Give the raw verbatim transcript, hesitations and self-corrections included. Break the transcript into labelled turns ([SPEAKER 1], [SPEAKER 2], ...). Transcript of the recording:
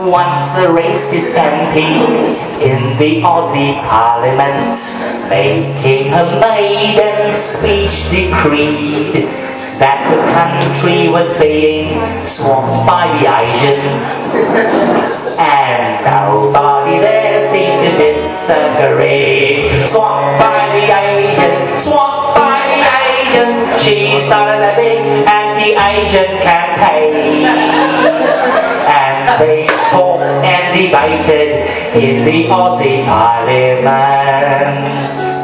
[SPEAKER 1] once a racist M P in the Aussie Parliament, making her maiden speech decreed that the country was being swamped by the Asians, and nobody there seemed to disagree. Swamped by the Asians, swamped by the Asians, she started a big anti-Asian campaign, and they talked and debated in the Aussie Parliament.